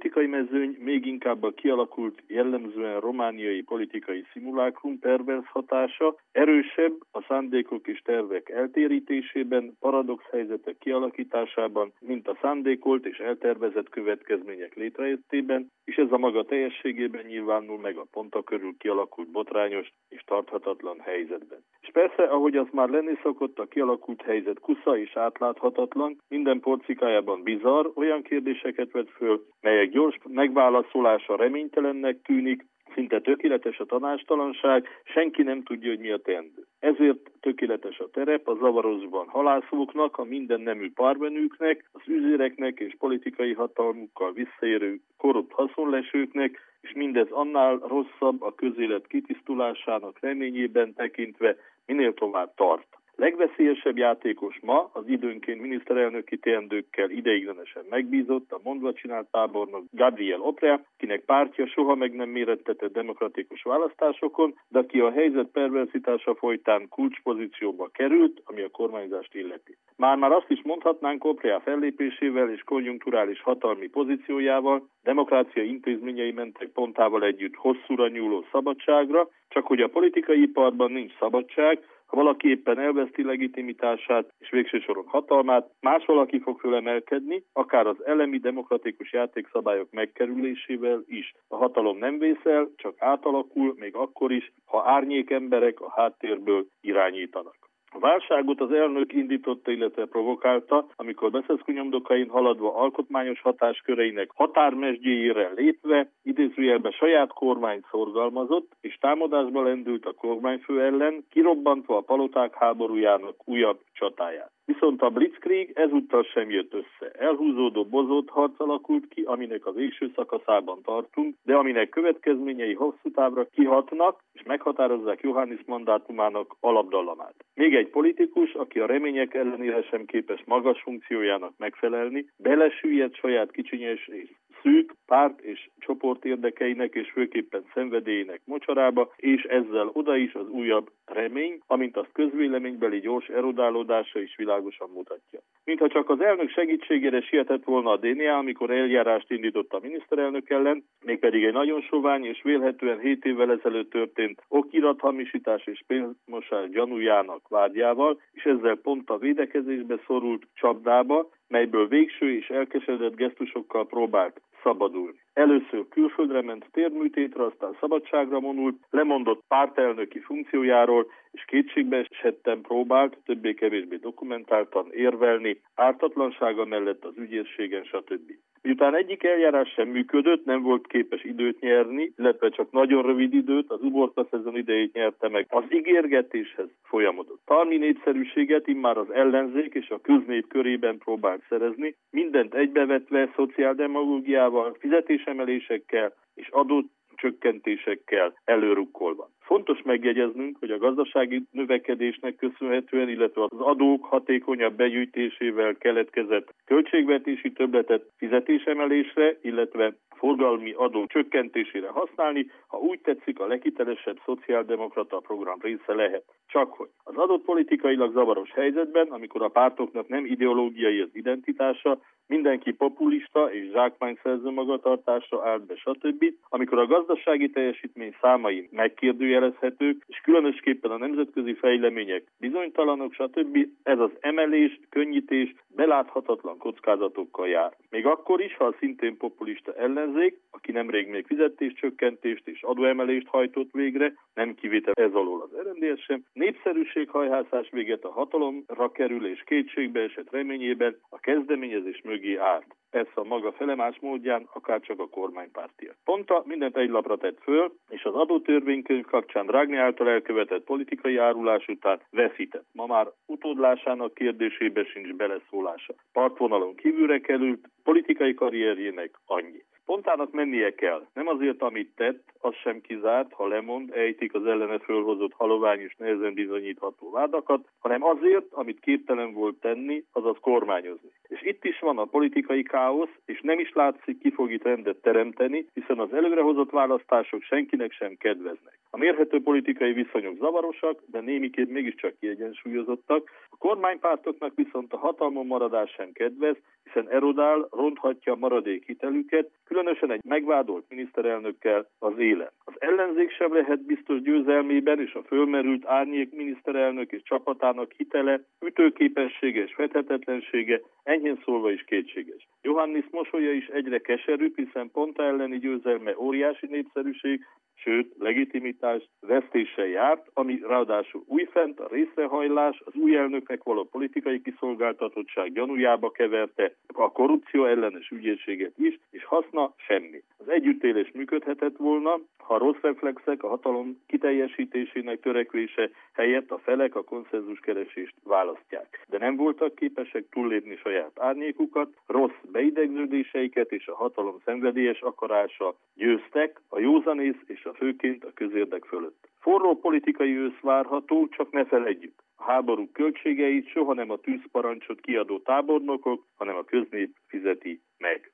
politikai mezőny még inkább a kialakult, jellemzően romániai politikai szimulákrum perverz hatása, erősebb a szándékok és tervek eltérítésében, paradox helyzetek kialakításában, mint a szándékolt és eltervezett következmények létrejöttében, és ez a maga teljességében nyilvánul meg a ponta körül kialakult botrányos és tarthatatlan helyzetben. És persze, ahogy az már lenni szokott, a kialakult helyzet kusza és átláthatatlan, minden porcikájában bizarr, olyan kérdéseket vet föl, melyek gyors megválaszolása reménytelennek tűnik, szinte tökéletes a tanácstalanság, senki nem tudja, hogy mi a teendő. Ezért tökéletes a terep a zavarosban halászóknak, a mindennemű parvenőknek, az üzéreknek és politikai hatalmukkal visszaérő korrupt haszonlesőknek, és mindez annál rosszabb a közélet kitisztulásának reményében tekintve, minél tovább tart. Legveszélyesebb játékos ma az időnként miniszterelnöki teendőkkel ideiglenesen megbízott, a mondva csinált tábornok Gabriel Oprea, kinek pártja soha meg nem mérettetett demokratikus választásokon, de aki a helyzet perverzitása folytán kulcspozícióba került, ami a kormányzást illeti. Már azt is mondhatnánk, Oprea fellépésével és konjunkturális hatalmi pozíciójával, demokrácia intézményei mentek pontával együtt hosszúra nyúló szabadságra, csak hogy a politikai iparban nincs szabadság. Ha valaki éppen elveszti legitimitását és végső soron hatalmát, más valaki fog fölemelkedni, akár az elemi demokratikus játékszabályok megkerülésével is. A hatalom nem vészel, csak átalakul, még akkor is, ha árnyék emberek a háttérből irányítanak. A válságot az elnök indította, illetve provokálta, amikor Băsescu nyomdokain haladva alkotmányos hatásköreinek határmesdjéjére lépve, idézőjelben saját kormányt szorgalmazott, és támadásba lendült a kormányfő ellen, kirobbantva a paloták háborújának újabb csatáját. Viszont a Blitzkrieg ezúttal sem jött össze. Elhúzódó bozót harc alakult ki, aminek a végső szakaszában tartunk, de aminek következményei hosszú távra kihatnak, és meghatározzák Iohannis mandátumának alapdallamát. Még egy politikus, aki a remények ellenére sem képes magas funkciójának megfelelni, belesüllyed saját kicsinyes és szűk párt és csoport érdekeinek és főképpen szenvedélyének mocsarába, és ezzel oda is az újabb remény, amint azt közvéleménybeli gyors erodálódása is világosan mutatja. Mintha csak az elnök segítségére sietett volna a DNA, amikor eljárást indított a miniszterelnök ellen, mégpedig egy nagyon sovány és vélhetően 7 évvel ezelőtt történt okirathamisítás és pénzmosás gyanújának vágyával, és ezzel pont a védekezésbe szorult csapdába, melyből végső és elkeseredett gesztusokkal próbált szabadulni. Először külföldre ment térműtétre, aztán szabadságra vonult, lemondott pártelnöki funkciójáról, és kétségbe esetten próbált, többé-kevésbé dokumentáltan érvelni, ártatlansága mellett az ügyészségen, stb. Miután egyik eljárás sem működött, nem volt képes időt nyerni, illetve csak nagyon rövid időt, az uborka szezon idejét nyerte meg, az ígérgetéshez folyamodott. Tarmi népszerűséget immár az ellenzék és a köznép körében próbált szerezni, mindent egybevetve szociáldemagógiával, fizetésemelésekkel és adócsökkentésekkel előrukkolva. Fontos megjegyeznünk, hogy a gazdasági növekedésnek köszönhetően, illetve az adók hatékonyabb begyűjtésével keletkezett költségvetési többletet fizetésemelésre, illetve forgalmi adó csökkentésére használni, ha úgy tetszik, a leghitelesebb szociáldemokrata program része lehet. Csak hogy az adott politikailag zavaros helyzetben, amikor a pártoknak nem ideológiai az identitása, mindenki populista és zsákmányszerző magatartásra állt be, stb., amikor a gazdasági teljesítmény számai megkérdőjelezhetők, és különösképpen a nemzetközi fejlemények bizonytalanok, stb., ez az emelés, könnyítés beláthatatlan kockázatokkal jár. Még akkor is, ha a szintén populista ellenzék, aki nemrég még fizetéscsökkentést és adóemelést hajtott végre, nem kivétel ez alól az RMDSZ sem, népszerűséghajhászás véget a hatalomra kerülés kétségbeesett reményében a kezdeményezés mögé állt. Ez a maga felemás módján, akárcsak a kormánypártiak. Ponta mindent egy lapra tett föl, és az adótörvénykönyv kapcsán Draghi által elkövetett politikai árulás után veszített. Ma már utódlásának kérdésébe sincs beleszólása. Partvonalon kívülre került, politikai karrierjének annyi. Pontának mennie kell. Nem azért, amit tett, az sem kizárt, ha lemond, ejtik az ellene fölhozott halovány és nehezen bizonyítható vádakat, hanem azért, amit képtelen volt tenni, azaz kormányozni. És itt is van a politikai káosz, és nem is látszik, ki fog itt rendet teremteni, hiszen az előrehozott választások senkinek sem kedveznek. A mérhető politikai viszonyok zavarosak, de némiképp mégiscsak kiegyensúlyozottak. A kormánypártoknak viszont a hatalmon maradás sem kedvez, hiszen erodál, ronthatja maradék hitelüket, különösen egy megvádolt miniszterelnökkel az élen. Az ellenzék sem lehet biztos győzelmében, és a fölmerült árnyék miniszterelnök és csapatának hitele, ütőképessége és fethetetlensége enyhén szólva is kétséges. Iohannis mosolya is egyre keserűbb, hiszen Ponta elleni győzelme óriási népszerűség, sőt, legitimitás vesztéssel járt, ami ráadásul újfent a részrehajlás, az új elnöknek való politikai kiszolgáltatottság gyanújába keverte a korrupció ellenes ügyészséget is, és haszna semmi. Az együttélés működhetett volna, ha a rossz reflexek, a hatalom kiteljesítésének törekvése helyett a felek a konszenzuskeresést választják. De nem voltak képesek túllépni saját árnyékukat, rossz beidegződéseiket és a hatalom szenvedélyes akarása győztek, a józanész és a főként a közérdek fölött. Forró politikai ősz várható, csak ne feledjük. A háború költségeit soha nem a tűzparancsot kiadó tábornokok, hanem a köznép fizeti meg.